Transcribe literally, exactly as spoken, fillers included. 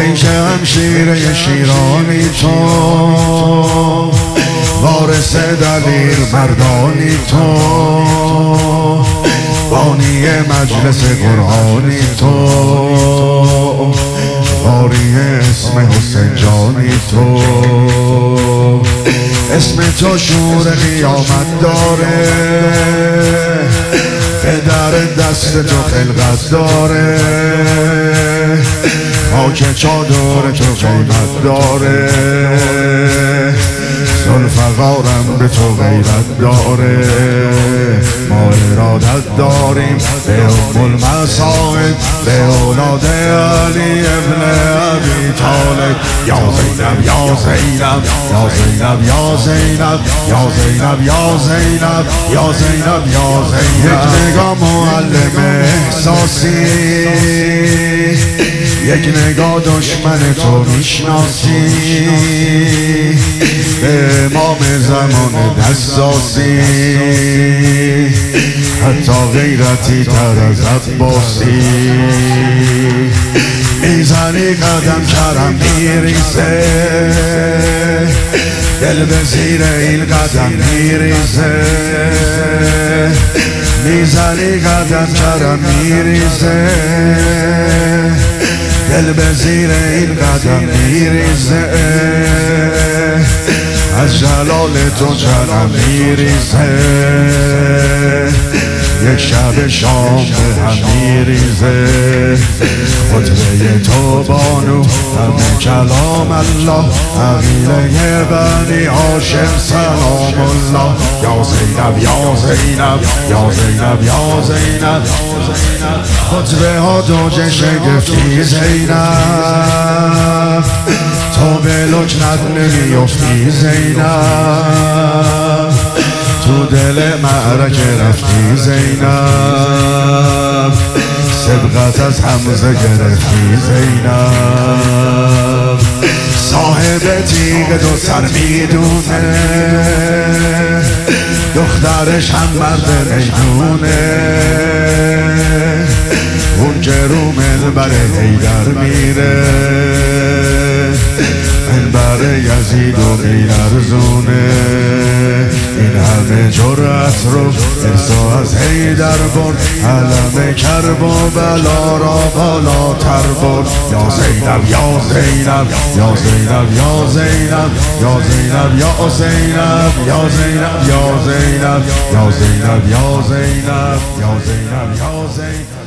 ای که همشیره شیرانی تو، وارث دلیر مردانی تو، بانی مجلس قرآنی تو، باری اسم حسین جانی تو. اسم تو شور قیامت داره، پدر دست تو خلقت داره، خاک چادر تو قیمت داره، ذوالفقارم به تو غیرت داره. ما ارادت داریم به ام المصائب، به اولاد علی ابن ابی طالب. یا زینب یا زینب یا زینب یا زینب یا زینب یا زینب یا زینب یا زینب. یک نگاه معلم احساسی، یک نگاه دشمن تو میشناسی، به امام زمان دستاسی، حتی غیرتی تر از عباسی. میزنی قدم کرم میریزه، دل به زیر این قدم میریزه. میزنی قدم کرم میریزه، دل به زیر این قدم میریزه. از جلال تو جنم میریزه، یک شب شام به هم میریزه. خطبه تو بانو همه کلام الله، عقیله بنی هاشم سلام الله. یا زینب یا زینب یا زینب یا زینب. خطبه ها دوج شگفتی زینب، تو به لکنت نمیفتی زینب، تو دل معرکه رفتی زینب، صدقت از حمزه گرفتی زینب. صاحب تیغ دو سر میدونه، دخترش هم مرد میدونه، اون که رو منبر حیدر میره، منبر یزید و میلرزونه. این همه جرأت رو ارسا از حیدر برد، علم کرب و بلا را بالاتر برد. یا زینب یا زینب یا زینب یا زینب یا زینب یا زینب یا زینب یا زینب یا زینب یا زینب یا زینب یا زینب.